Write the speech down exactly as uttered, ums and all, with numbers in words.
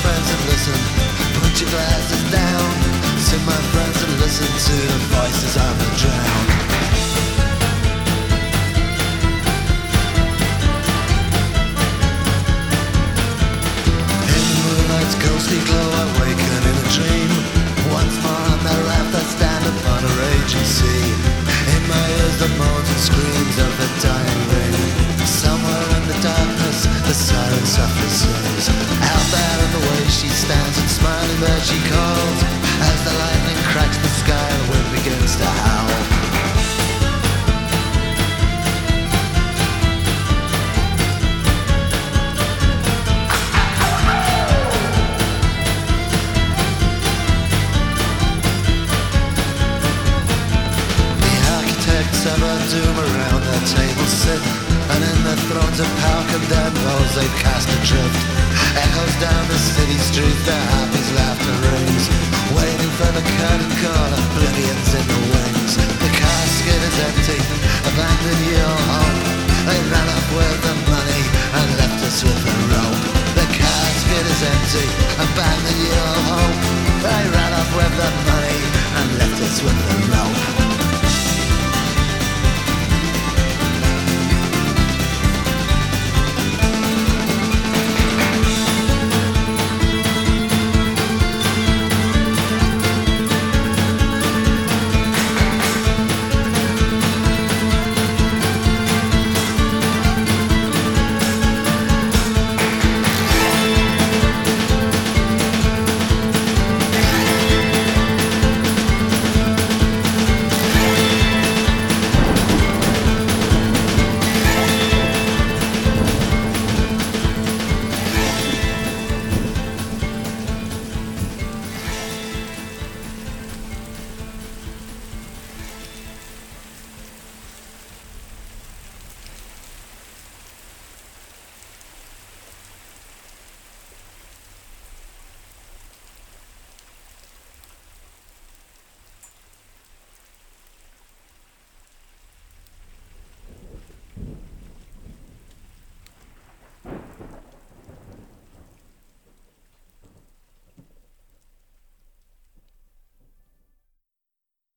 friends and listen. Put your glasses down. Sit my friends and listen to the voices of the drowned. In the moonlight's ghostly glow, I waken in a dream. Once more on the raft I stand upon a raging sea. In my ears the moans and screams of the dying ring. Somewhere in the darkness the siren softly sings. Out there in the way she stands and smiling there she calls. As the lightning cracks the sky, the wind begins to howl. The architects of our doom around their tables sit, and in their thrones of power condemned those they cast adrift. Echoes down the city streets, their harpies' laughter rings, waiting for the curtain call, oblivion's in the wings. The casket is empty, abandoned your home. They ran off with the money and left us with the rope. The casket is empty, abandoned your home. They ran off with the money and left us with the rope.